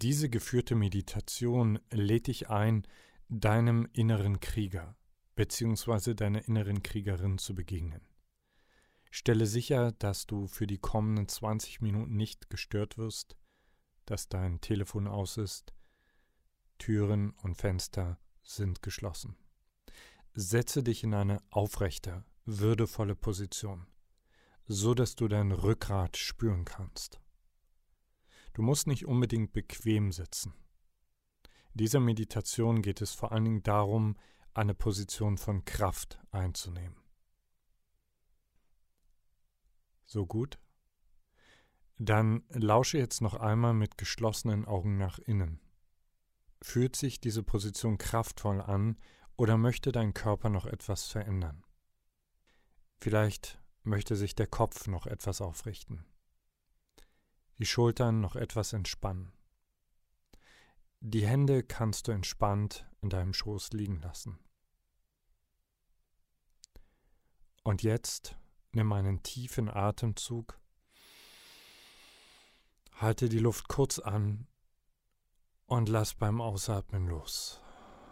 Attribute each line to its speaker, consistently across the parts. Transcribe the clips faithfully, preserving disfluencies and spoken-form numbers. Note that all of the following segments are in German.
Speaker 1: Diese geführte Meditation lädt dich ein, deinem inneren Krieger bzw. deiner inneren Kriegerin zu begegnen. Stelle sicher, dass du für die kommenden zwanzig Minuten nicht gestört wirst, dass dein Telefon aus ist, Türen und Fenster sind geschlossen. Setze dich in eine aufrechte, würdevolle Position, so dass du dein Rückgrat spüren kannst. Du musst nicht unbedingt bequem sitzen. In dieser Meditation geht es vor allen Dingen darum, eine Position von Kraft einzunehmen. So gut? Dann lausche jetzt noch einmal mit geschlossenen Augen nach innen. Fühlt sich diese Position kraftvoll an oder möchte dein Körper noch etwas verändern? Vielleicht möchte sich der Kopf noch etwas aufrichten. Die Schultern noch etwas entspannen. Die Hände kannst du entspannt in deinem Schoß liegen lassen. Und jetzt nimm einen tiefen Atemzug, halte die Luft kurz an und lass beim Ausatmen los.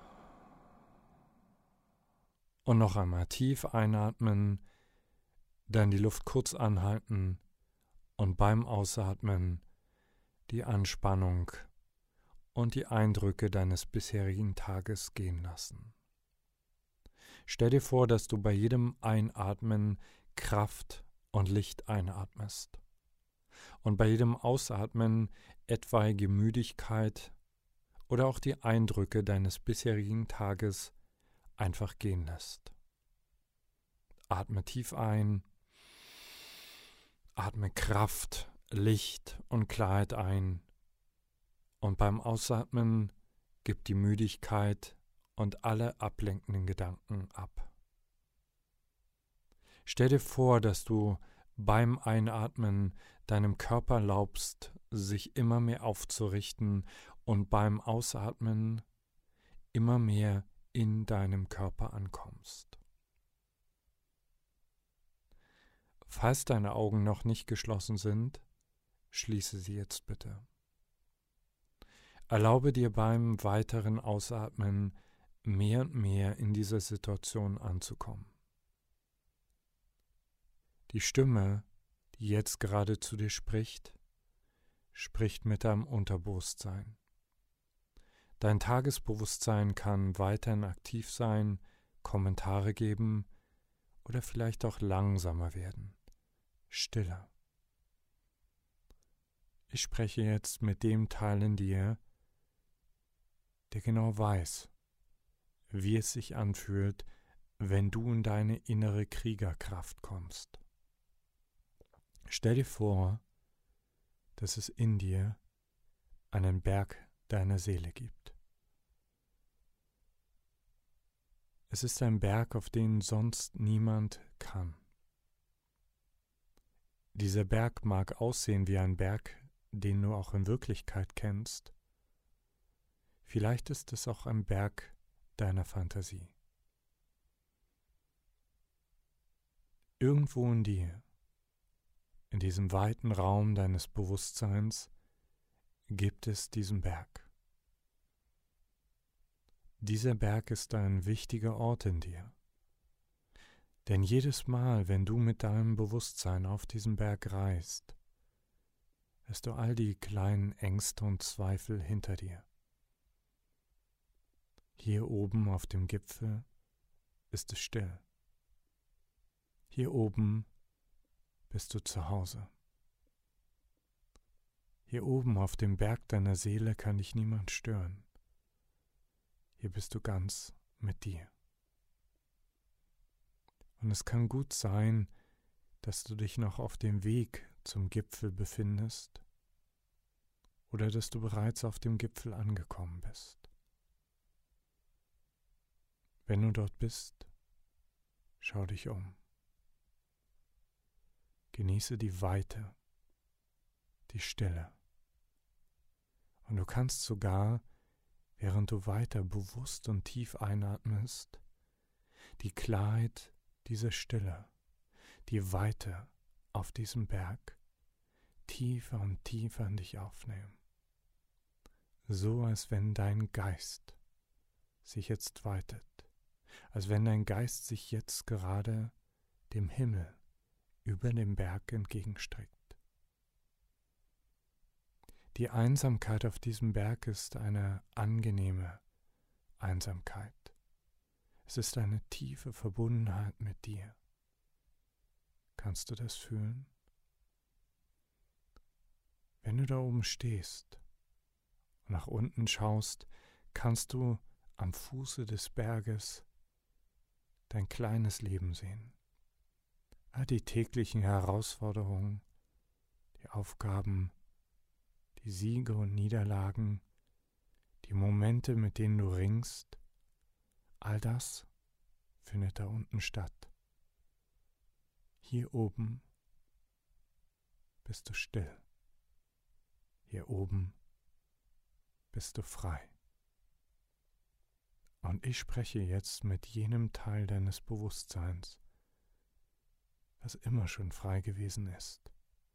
Speaker 1: Und noch einmal tief einatmen, dann die Luft kurz anhalten und beim Ausatmen die Anspannung und die Eindrücke deines bisherigen Tages gehen lassen. Stell dir vor, dass du bei jedem Einatmen Kraft und Licht einatmest und bei jedem Ausatmen etwaige Müdigkeit oder auch die Eindrücke deines bisherigen Tages einfach gehen lässt. Atme tief ein, atme Kraft, Licht und Klarheit ein und beim Ausatmen gib die Müdigkeit und alle ablenkenden Gedanken ab. Stell dir vor, dass du beim Einatmen deinem Körper erlaubst, sich immer mehr aufzurichten und beim Ausatmen immer mehr in deinem Körper ankommst. Falls deine Augen noch nicht geschlossen sind, schließe sie jetzt bitte. Erlaube dir beim weiteren Ausatmen mehr und mehr in dieser Situation anzukommen. Die Stimme, die jetzt gerade zu dir spricht, spricht mit deinem Unterbewusstsein. Dein Tagesbewusstsein kann weiterhin aktiv sein, Kommentare geben oder vielleicht auch langsamer werden, stiller. Ich spreche jetzt mit dem Teil in dir, der genau weiß, wie es sich anfühlt, wenn du in deine innere Kriegerkraft kommst. Stell dir vor, dass es in dir einen Berg deiner Seele gibt. Es ist ein Berg, auf den sonst niemand kann. Dieser Berg mag aussehen wie ein Berg, den du auch in Wirklichkeit kennst. Vielleicht ist es auch ein Berg deiner Fantasie. Irgendwo in dir, in diesem weiten Raum deines Bewusstseins, gibt es diesen Berg. Dieser Berg ist ein wichtiger Ort in dir. Denn jedes Mal, wenn du mit deinem Bewusstsein auf diesen Berg reist, lässt du all die kleinen Ängste und Zweifel hinter dir. Hier oben auf dem Gipfel ist es still. Hier oben bist du zu Hause. Hier oben auf dem Berg deiner Seele kann dich niemand stören. Hier bist du ganz mit dir. Und es kann gut sein, dass du dich noch auf dem Weg zum Gipfel befindest oder dass du bereits auf dem Gipfel angekommen bist. Wenn du dort bist, schau dich um. Genieße die Weite, die Stille. Und du kannst sogar, während du weiter bewusst und tief einatmest, die Klarheit dieser Stille, die Weite auf diesem Berg tiefer und tiefer in dich aufnehmen. so als wenn dein Geist sich jetzt weitet, als wenn dein Geist sich jetzt gerade dem Himmel über dem Berg entgegenstreckt. Die Einsamkeit auf diesem Berg ist eine angenehme Einsamkeit. Es ist eine tiefe Verbundenheit mit dir. Kannst du das fühlen? Wenn du da oben stehst und nach unten schaust, kannst du am Fuße des Berges dein kleines Leben sehen. All die täglichen Herausforderungen, die Aufgaben, die Siege und Niederlagen, die Momente, mit denen du ringst, all das findet da unten statt. Hier oben bist du still. Hier oben bist du frei. Und ich spreche jetzt mit jenem Teil deines Bewusstseins, was immer schon frei gewesen ist.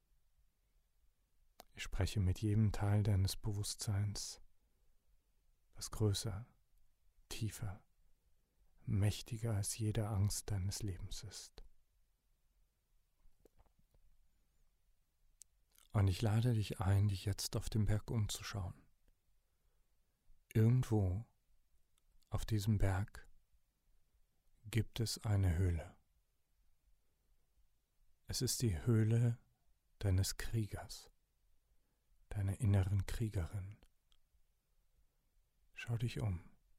Speaker 1: Ich spreche mit jedem Teil deines Bewusstseins, was größer, tiefer, mächtiger als jede Angst deines Lebens ist. Und ich lade dich ein, dich jetzt auf dem Berg umzuschauen. Irgendwo auf diesem Berg gibt es eine Höhle. Es ist die Höhle deines Kriegers, deiner inneren Kriegerin. Schau dich um.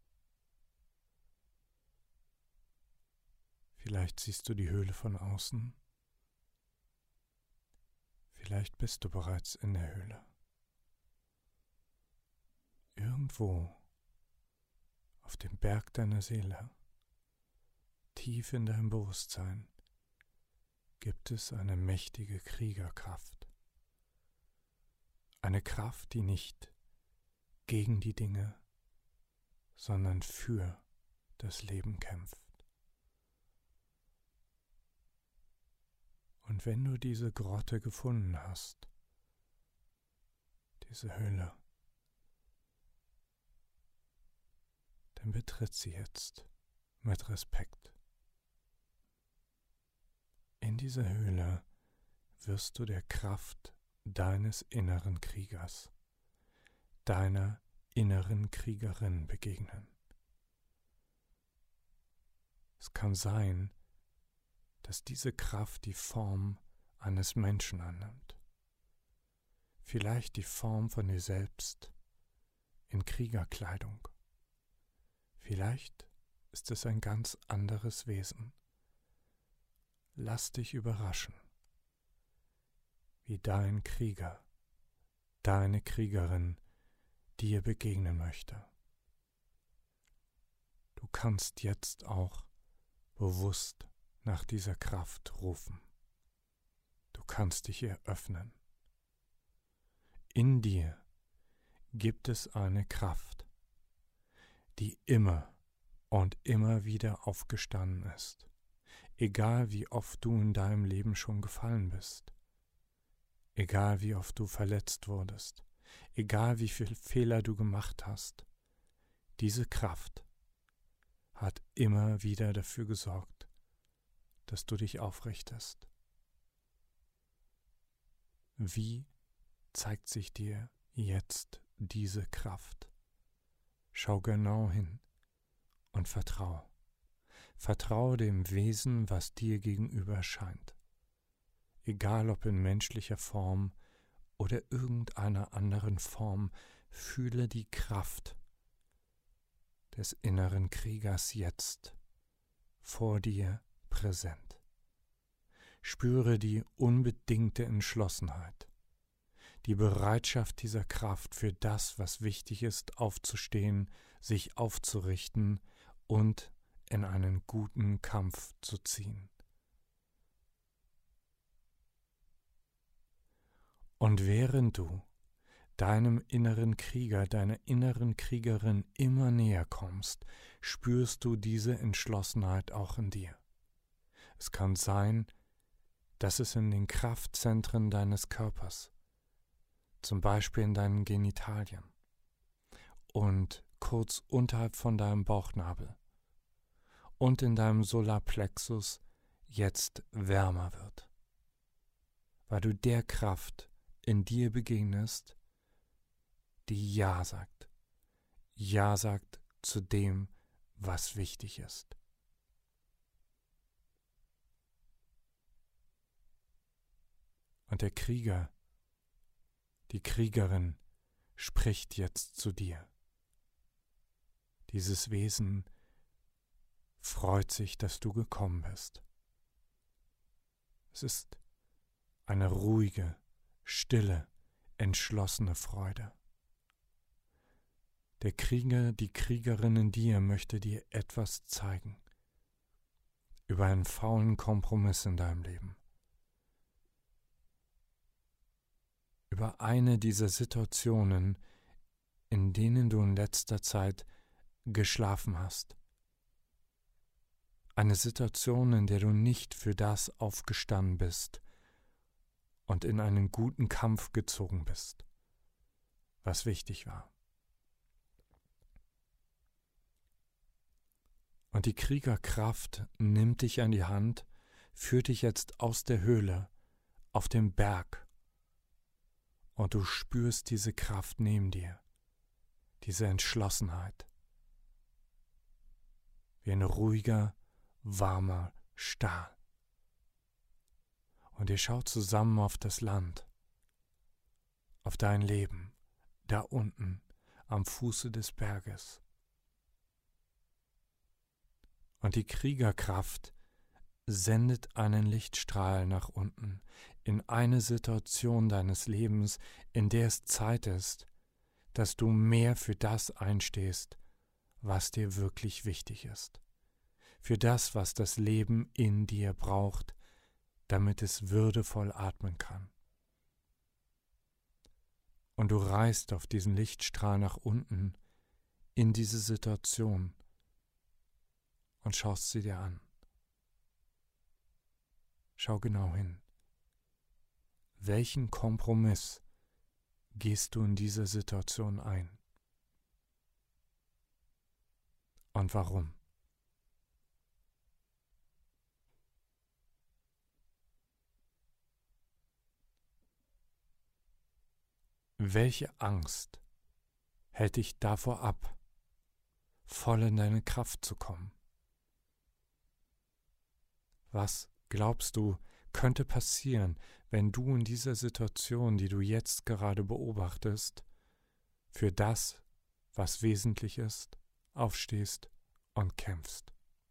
Speaker 1: Vielleicht siehst du die Höhle von außen. Vielleicht bist du bereits in der Höhle. Irgendwo auf dem Berg deiner Seele, tief in deinem Bewusstsein, gibt es eine mächtige Kriegerkraft. Eine Kraft, die nicht gegen die Dinge, sondern für das Leben kämpft. Und wenn du diese Grotte gefunden hast, diese Höhle, dann betritt sie jetzt mit Respekt. In dieser Höhle wirst du der Kraft deines inneren Kriegers, deiner inneren Kriegerin begegnen. Es kann sein, dass diese Kraft die Form eines Menschen annimmt. Vielleicht die Form von dir selbst in Kriegerkleidung. Vielleicht ist es ein ganz anderes Wesen. Lass dich überraschen, wie dein Krieger, deine Kriegerin dir begegnen möchte. Du kannst jetzt auch bewusst nach dieser Kraft rufen. Du kannst dich ihr öffnen. In dir gibt es eine Kraft, die immer und immer wieder aufgestanden ist, egal wie oft du in deinem Leben schon gefallen bist, egal wie oft du verletzt wurdest, egal wie viele Fehler du gemacht hast. Diese Kraft hat immer wieder dafür gesorgt, dass du dich aufrichtest. Wie zeigt sich dir jetzt diese Kraft? Schau genau hin und vertrau. Vertraue dem Wesen, was dir gegenüber scheint. Egal ob in menschlicher Form oder irgendeiner anderen Form, fühle die Kraft des inneren Kriegers jetzt vor dir präsent. Spüre die unbedingte Entschlossenheit, die Bereitschaft dieser Kraft für das, was wichtig ist, aufzustehen, sich aufzurichten und in einen guten Kampf zu ziehen. Und während du deinem inneren Krieger, deiner inneren Kriegerin immer näher kommst, spürst du diese Entschlossenheit auch in dir. Es kann sein, dass es in den Kraftzentren deines Körpers, zum Beispiel in deinen Genitalien, und kurz unterhalb von deinem Bauchnabel und in deinem Solarplexus jetzt wärmer wird, weil du der Kraft in dir begegnest, die Ja sagt. Ja sagt zu dem, was wichtig ist. Und der Krieger, die Kriegerin spricht jetzt zu dir. Dieses Wesen freut sich, dass du gekommen bist. Es ist eine ruhige, stille, entschlossene Freude. Der Krieger, die Kriegerin in dir möchte dir etwas zeigen über einen faulen Kompromiss in deinem Leben. Über eine dieser Situationen, in denen du in letzter Zeit geschlafen hast. Eine Situation, in der du nicht für das aufgestanden bist und in einen guten Kampf gezogen bist, was wichtig war. Und die Kriegerkraft nimmt dich an die Hand, führt dich jetzt aus der Höhle auf den Berg und du spürst diese Kraft neben dir, diese Entschlossenheit, wie ein ruhiger, warmer Stahl. Und ihr schaut zusammen auf das Land, auf dein Leben, da unten am Fuße des Berges. Und die Kriegerkraft sendet einen Lichtstrahl nach unten in eine Situation deines Lebens, in der es Zeit ist, dass du mehr für das einstehst, was dir wirklich wichtig ist. Für das, was das Leben in dir braucht, damit es würdevoll atmen kann. Und du reist auf diesen Lichtstrahl nach unten in diese Situation und schaust sie dir an. Schau genau hin. Welchen Kompromiss gehst du in dieser Situation ein? Und warum? Welche Angst hält dich davor ab, voll in deine Kraft zu kommen? Was glaubst du, könnte passieren, wenn du in dieser Situation, die du jetzt gerade beobachtest, für das, was wesentlich ist, aufstehst und kämpfst?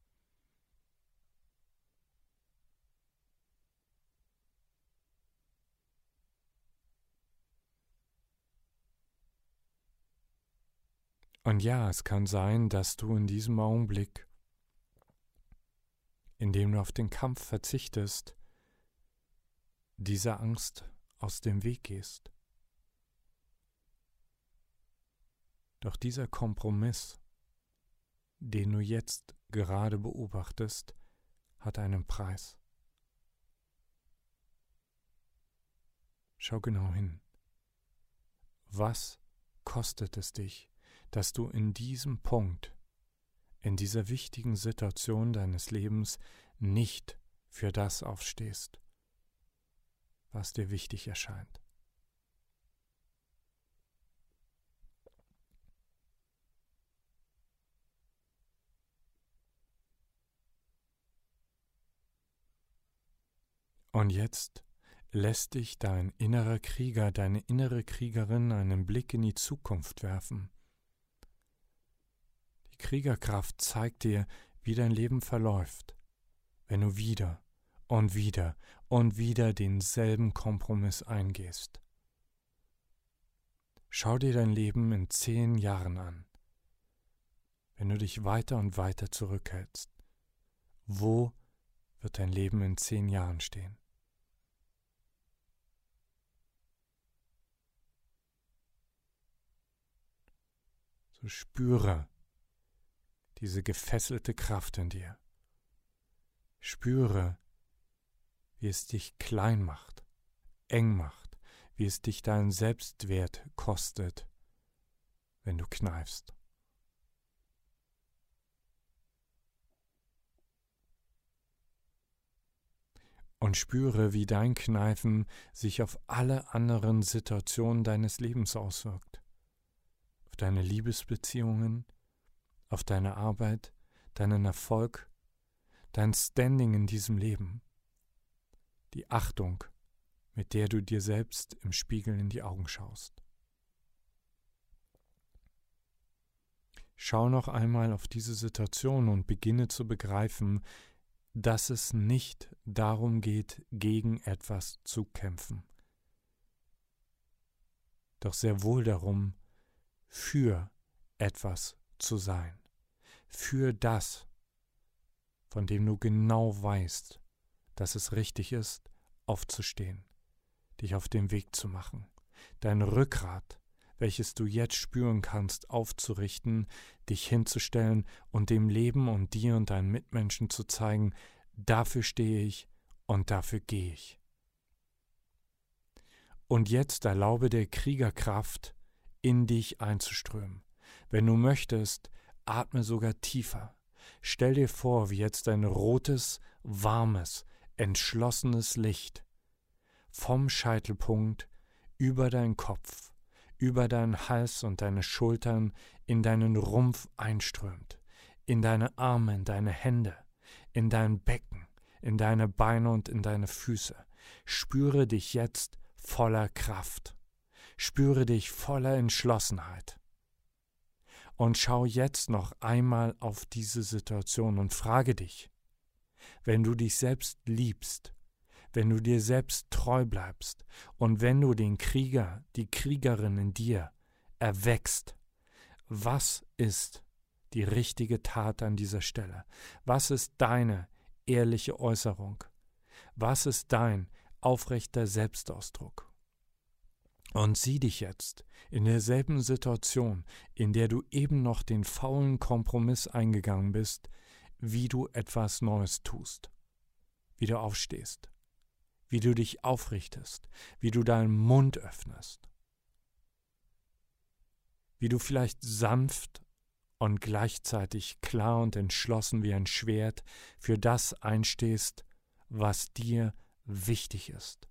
Speaker 1: Und ja, es kann sein, dass du in diesem Augenblick, in dem du auf den Kampf verzichtest, dieser Angst aus dem Weg gehst. Doch dieser Kompromiss, den du jetzt gerade beobachtest, hat einen Preis. Schau genau hin. Was kostet es dich, dass du in diesem Punkt, in dieser wichtigen Situation deines Lebens nicht für das aufstehst, was dir wichtig erscheint? Und jetzt lässt dich dein innerer Krieger, deine innere Kriegerin einen Blick in die Zukunft werfen. Die Kriegerkraft zeigt dir, wie dein Leben verläuft, wenn du wieder und wieder und wieder denselben Kompromiss eingehst. Schau dir dein Leben in zehn Jahren an, wenn du dich weiter und weiter zurückhältst. Wo wird dein Leben in zehn Jahren stehen? So spüre diese gefesselte Kraft in dir. Spüre, wie es dich klein macht, eng macht, wie es dich deinen Selbstwert kostet, wenn du kneifst. Und spüre, wie dein Kneifen sich auf alle anderen Situationen deines Lebens auswirkt. Auf deine Liebesbeziehungen, auf deine Arbeit, deinen Erfolg, dein Standing in diesem Leben, die Achtung, mit der du dir selbst im Spiegel in die Augen schaust. Schau noch einmal auf diese Situation und beginne zu begreifen, dass es nicht darum geht, gegen etwas zu kämpfen, doch sehr wohl darum, für etwas zu sein, für das, von dem du genau weißt, dass es richtig ist, aufzustehen, dich auf den Weg zu machen, dein Rückgrat, welches du jetzt spüren kannst, aufzurichten, dich hinzustellen und dem Leben und dir und deinen Mitmenschen zu zeigen, dafür stehe ich und dafür gehe ich. Und jetzt erlaube der Kriegerkraft, in dich einzuströmen. Wenn du möchtest, atme sogar tiefer. Stell dir vor, wie jetzt ein rotes, warmes, entschlossenes Licht vom Scheitelpunkt über deinen Kopf, über deinen Hals und deine Schultern in deinen Rumpf einströmt, in deine Arme, in deine Hände, in dein Becken, in deine Beine und in deine Füße. Spüre dich jetzt voller Kraft. Spüre dich voller Entschlossenheit. Und schau jetzt noch einmal auf diese Situation und frage dich, wenn du dich selbst liebst, wenn du dir selbst treu bleibst und wenn du den Krieger, die Kriegerin in dir erweckst, was ist die richtige Tat an dieser Stelle? Was ist deine ehrliche Äußerung? Was ist dein aufrechter Selbstausdruck? Und sieh dich jetzt in derselben Situation, in der du eben noch den faulen Kompromiss eingegangen bist, wie du etwas Neues tust, wie du aufstehst, wie du dich aufrichtest, wie du deinen Mund öffnest, wie du vielleicht sanft und gleichzeitig klar und entschlossen wie ein Schwert für das einstehst, was dir wichtig ist.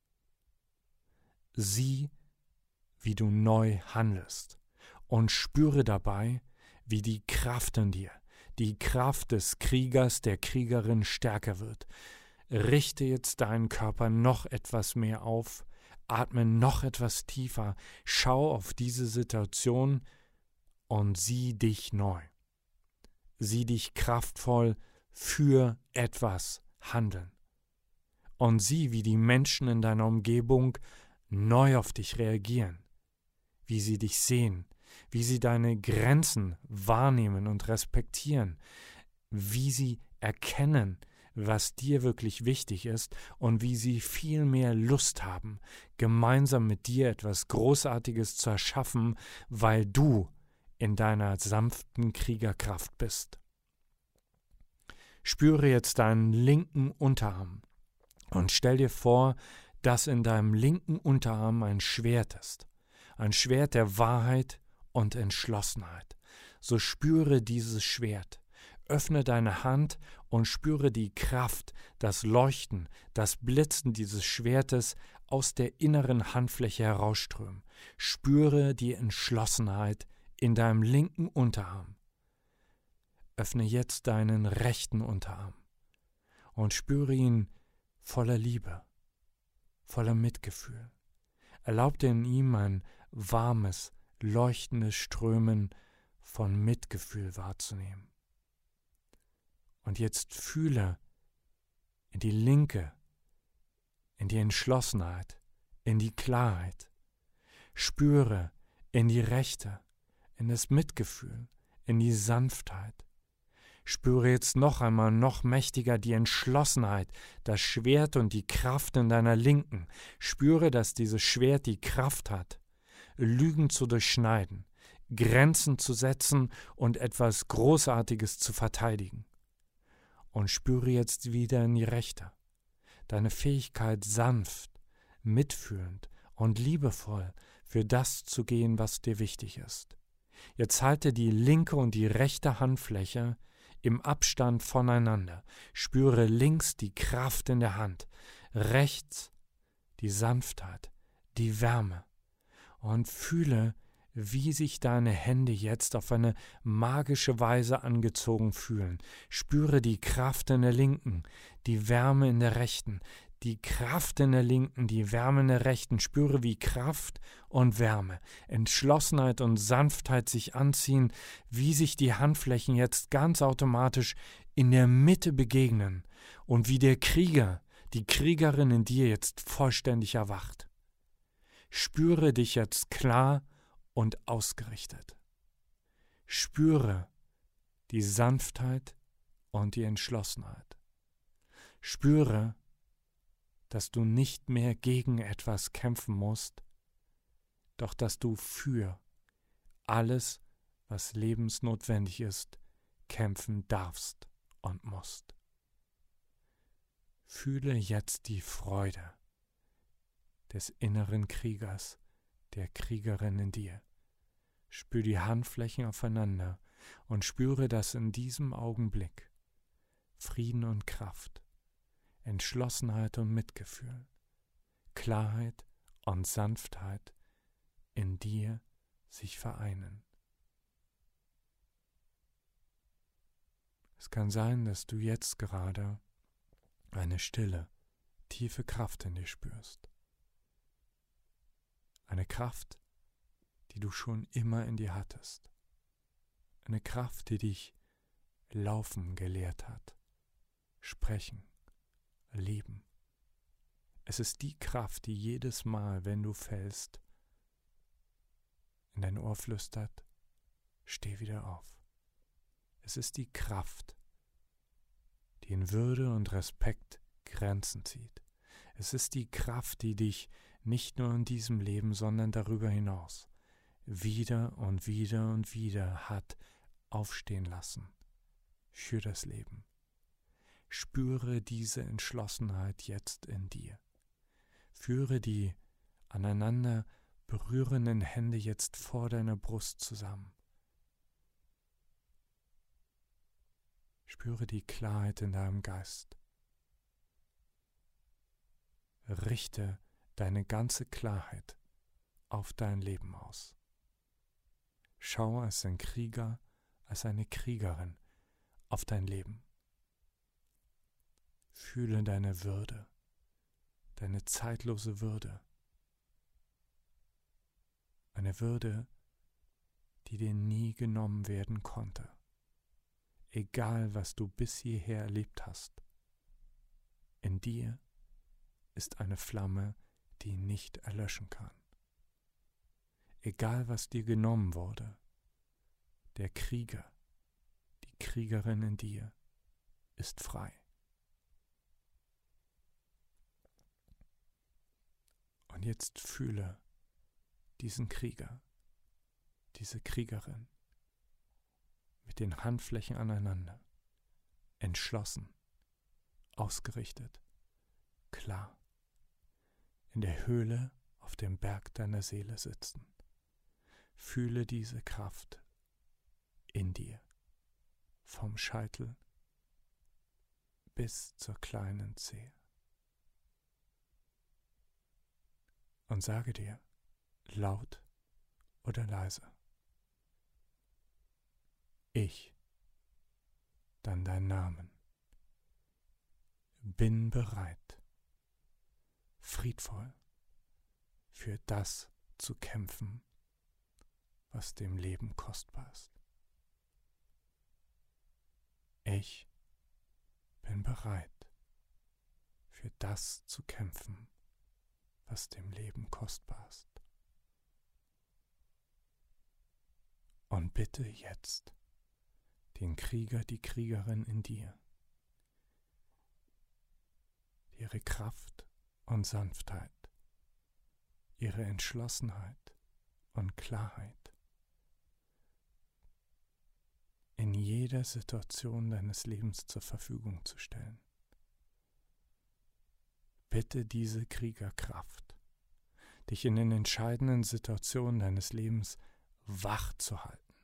Speaker 1: Sieh, wie du neu handelst und spüre dabei, wie die Kraft in dir, die Kraft des Kriegers, der Kriegerin stärker wird. Richte jetzt deinen Körper noch etwas mehr auf, atme noch etwas tiefer, schau auf diese Situation und sieh dich neu. Sieh dich kraftvoll für etwas handeln. Und sieh, wie die Menschen in deiner Umgebung neu auf dich reagieren, wie sie dich sehen, wie sie deine Grenzen wahrnehmen und respektieren, wie sie erkennen, was dir wirklich wichtig ist und wie sie viel mehr Lust haben, gemeinsam mit dir etwas Großartiges zu erschaffen, weil du in deiner sanften Kriegerkraft bist. Spüre jetzt deinen linken Unterarm und stell dir vor, dass in deinem linken Unterarm ein Schwert ist, ein Schwert der Wahrheit und Entschlossenheit. So spüre dieses Schwert. Öffne deine Hand und spüre die Kraft, das Leuchten, das Blitzen dieses Schwertes aus der inneren Handfläche herausströmen. Spüre die Entschlossenheit in deinem linken Unterarm. Öffne jetzt deinen rechten Unterarm und spüre ihn voller Liebe, voller Mitgefühl. Erlaub dir in ihm ein warmes, leuchtendes Strömen von Mitgefühl wahrzunehmen. Und jetzt fühle in die Linke, in die Entschlossenheit, in die Klarheit. Spüre in die Rechte, in das Mitgefühl, in die Sanftheit. Spüre jetzt noch einmal noch mächtiger die Entschlossenheit, das Schwert und die Kraft in deiner Linken. Spüre, dass dieses Schwert die Kraft hat, Lügen zu durchschneiden, Grenzen zu setzen und etwas Großartiges zu verteidigen. Und spüre jetzt wieder in die Rechte, deine Fähigkeit sanft, mitfühlend und liebevoll für das zu gehen, was dir wichtig ist. Jetzt halte die linke und die rechte Handfläche im Abstand voneinander. Spüre links die Kraft in der Hand, rechts die Sanftheit, die Wärme und fühle, wie sich deine Hände jetzt auf eine magische Weise angezogen fühlen. Spüre die Kraft in der linken, die Wärme in der rechten, die Kraft in der linken, die Wärme in der rechten. Spüre, wie Kraft und Wärme, Entschlossenheit und Sanftheit sich anziehen, wie sich die Handflächen jetzt ganz automatisch in der Mitte begegnen und wie der Krieger, die Kriegerin in dir jetzt vollständig erwacht. Spüre dich jetzt klar und ausgerichtet. Spüre die Sanftheit und die Entschlossenheit. Spüre, dass du nicht mehr gegen etwas kämpfen musst, doch dass du für alles, was lebensnotwendig ist, kämpfen darfst und musst. Fühle jetzt die Freude des inneren Kriegers, der Kriegerin in dir. Spür die Handflächen aufeinander und spüre, dass in diesem Augenblick Frieden und Kraft, Entschlossenheit und Mitgefühl, Klarheit und Sanftheit in dir sich vereinen. Es kann sein, dass du jetzt gerade eine stille, tiefe Kraft in dir spürst. Eine Kraft, die du schon immer in dir hattest. Eine Kraft, die dich laufen gelehrt hat, sprechen, lieben. Es ist die Kraft, die jedes Mal, wenn du fällst, in dein Ohr flüstert, steh wieder auf. Es ist die Kraft, die in Würde und Respekt Grenzen zieht. Es ist die Kraft, die dich nicht nur in diesem Leben, sondern darüber hinaus wieder und wieder und wieder hat aufstehen lassen für das Leben. Spüre diese Entschlossenheit jetzt in dir. Führe die aneinander berührenden Hände jetzt vor deiner Brust zusammen. Spüre die Klarheit in deinem Geist. Richte deine ganze Klarheit auf dein Leben aus. Schau als ein Krieger, als eine Kriegerin auf dein Leben. Fühle deine Würde, deine zeitlose Würde. Eine Würde, die dir nie genommen werden konnte. Egal, was du bis hierher erlebt hast, in dir ist eine Flamme, die nicht erlöschen kann. Egal, was dir genommen wurde, der Krieger, die Kriegerin in dir ist frei. Und jetzt fühle diesen Krieger, diese Kriegerin mit den Handflächen aneinander, entschlossen, ausgerichtet, klar, in der Höhle auf dem Berg deiner Seele sitzen. Fühle diese Kraft in dir, vom Scheitel bis zur kleinen Zehe. Und sage dir, laut oder leise, ich, dann dein Namen, bin bereit, friedvoll für das zu kämpfen, was dem Leben kostbar ist. Ich bin bereit, für das zu kämpfen, was dem Leben kostbar ist. Und bitte jetzt den Krieger, die Kriegerin in dir, ihre Kraft und Sanftheit, ihre Entschlossenheit und Klarheit in jeder Situation deines Lebens zur Verfügung zu stellen. Bitte diese Kriegerkraft, dich in den entscheidenden Situationen deines Lebens wach zu halten,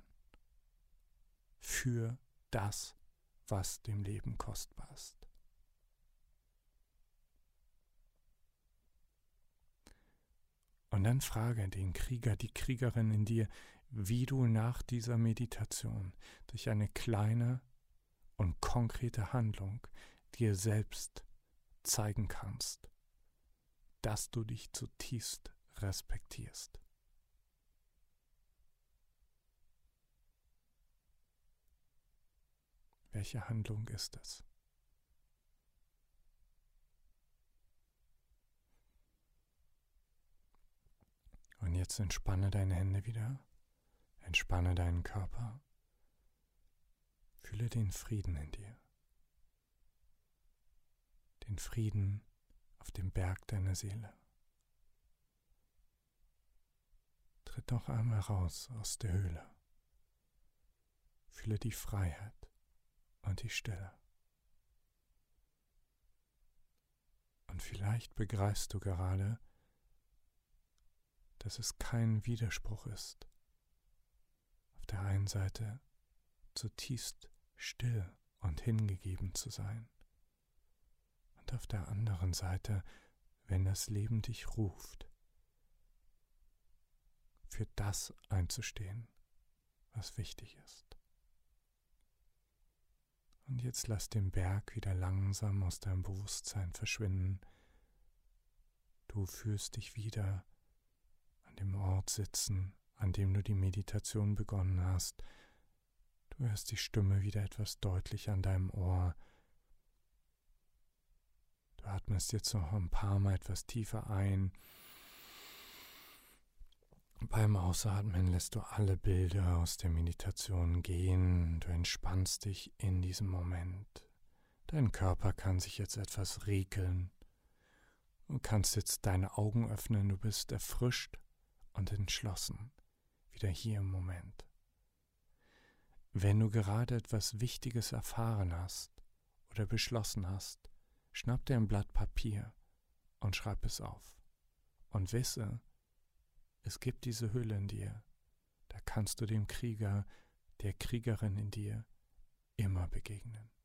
Speaker 1: für das, was dem Leben kostbar ist. Und dann frage den Krieger, die Kriegerin in dir, wie du nach dieser Meditation durch eine kleine und konkrete Handlung dir selbst zeigen kannst, dass du dich zutiefst respektierst. Welche Handlung ist es? Und jetzt entspanne deine Hände wieder, entspanne deinen Körper, fühle den Frieden in dir, den Frieden auf dem Berg deiner Seele. Tritt noch einmal raus aus der Höhle, fühle die Freiheit und die Stille. Und vielleicht begreifst du gerade, dass es kein Widerspruch ist, auf der einen Seite zutiefst still und hingegeben zu sein und auf der anderen Seite, wenn das Leben dich ruft, für das einzustehen, was wichtig ist. Und jetzt lass den Berg wieder langsam aus deinem Bewusstsein verschwinden. Du fühlst dich wieder an dem Ort sitzen, an dem du die Meditation begonnen hast. Du hörst die Stimme wieder etwas deutlicher an deinem Ohr. Du atmest jetzt noch ein paar Mal etwas tiefer ein. Beim Ausatmen lässt du alle Bilder aus der Meditation gehen. Du entspannst dich in diesem Moment. Dein Körper kann sich jetzt etwas regeln. Du kannst jetzt deine Augen öffnen. Du bist erfrischt und entschlossen, wieder hier im Moment. Wenn du gerade etwas Wichtiges erfahren hast oder beschlossen hast, schnapp dir ein Blatt Papier und schreib es auf. Und wisse, es gibt diese Hülle in dir, da kannst du dem Krieger, der Kriegerin in dir immer begegnen.